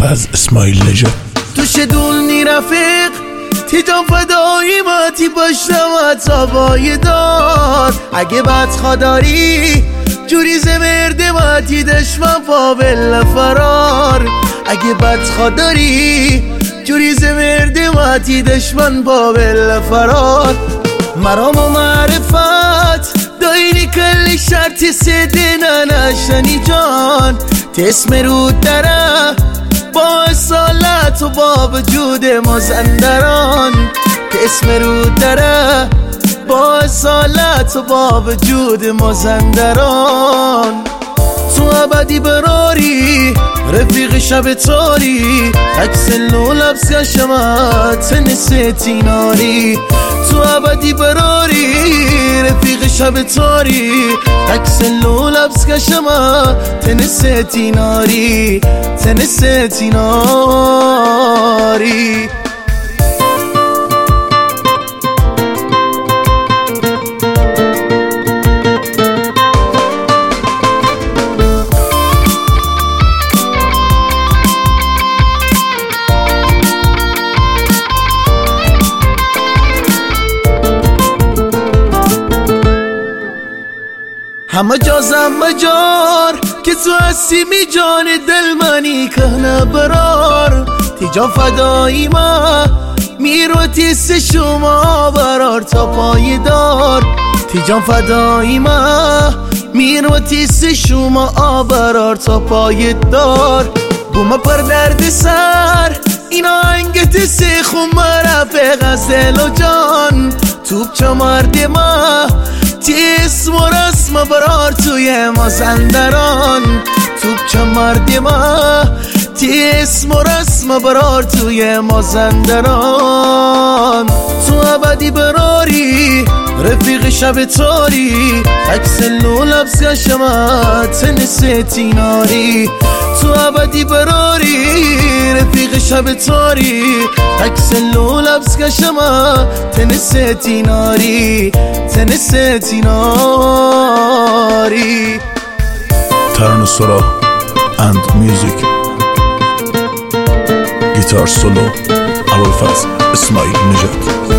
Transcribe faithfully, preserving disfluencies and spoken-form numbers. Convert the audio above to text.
ابوالفضل اسماعیل نژاد. تو شدونی رفیق تی جان فدایی ماتی باشم تابای داد. اگه بدخوا داری جوری زمرده ماتی دشمن پاول فرار. اگه بدخوا داری جوری زمرده ماتی دشمن پاول فرار. مرام و معرفت دایری کلی شرطی سده ننشنی جان. تسم رو دره با اصالت و با وجود مازندران. تسم رو دره با اصالت و با وجود مازندران. تو ابدی براری رفیق شب تاری عکس لو لبس کشمت نسیتی ناری. تو ابدی براری رفیق شب تاری عکس لو لبس کشمت نسیتی ناری. تنسیتی ناری. همه جاز همه جار که تو هستی می جان دل منی که نبرار. تی جان فدایی ما میرو تیس شما برار تا پای دار. تی جان فدایی ما میرو تیس شما برار تا پای دار. بوما پر درد سر اینا انگت سیخون مرفق از دل و جان. توب چه مرد ما تی اسم و رسم برار توی مازندران. توب چه مرد ما تی اسم و رسم برار توی مازندران. تو ابدی براری رفیق شب تاری عکس لو لبس کشمت نسیتی ناری. تو ابدی براری رفیق شب تاری عکس لو لبس کشمت نسیتی ناری. تنسیتی ناری. ترانه سرا اند میوزیک گیتار سولو ابوالفضل اسماعیل نژاد.